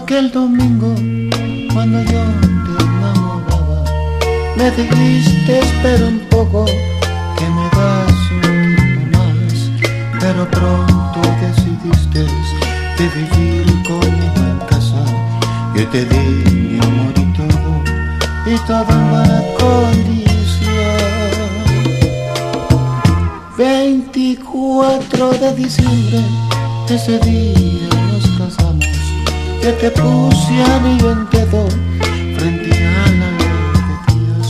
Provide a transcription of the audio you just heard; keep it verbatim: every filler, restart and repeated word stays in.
Aquel domingo, cuando yo te enamoraba, me dijiste espera un poco, que me das un tiempo más. Pero pronto decidiste de vivir conmigo en casa. Yo te di mi amor y todo, y todo en buena condición. Veinticuatro de diciembre, ese día nos casamos. Yo te puse anillo en